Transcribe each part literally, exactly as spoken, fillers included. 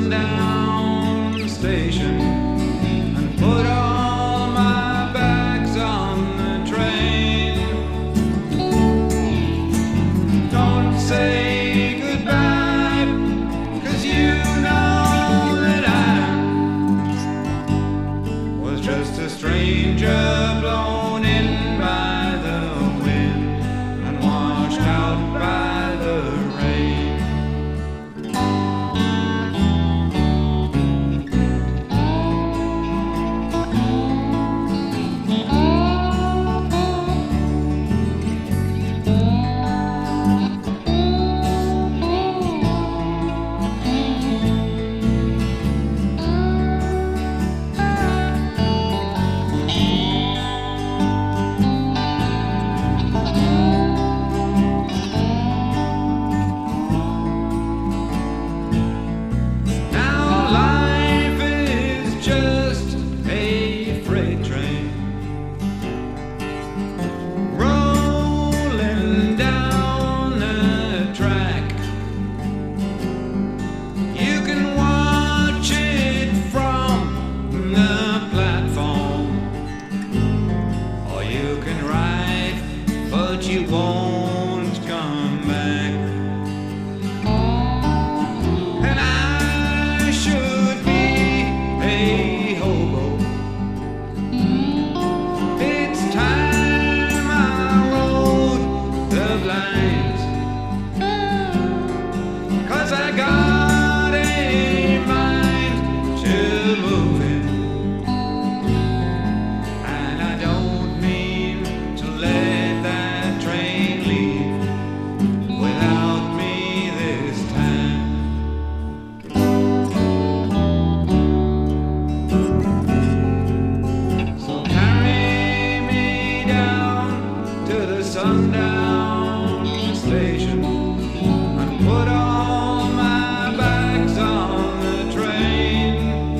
sundown station and put all my bags on the train. Don't say goodbye, 'cause you know that I was just a stranger blown in by the wind and washed out by the rain. But you won't come back, and I should be a hobo. It's time I rode the blinds, 'cause I got a mind to move it, and I don't mean to let sundown station and put all my bags on the train.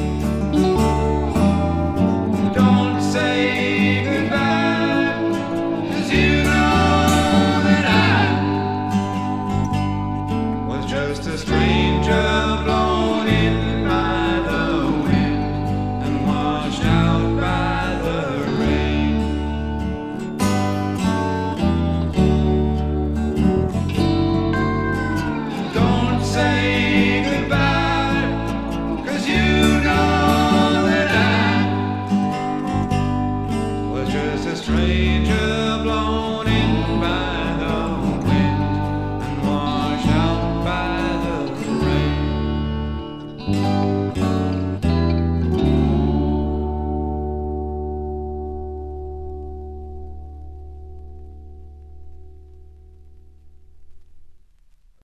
Don't say goodbye, 'cause you know that I was just a stranger blown in by the wind and washed out by the rain. Say goodbye, 'cause you know that I was just a stranger blown in by the wind and washed out by the rain.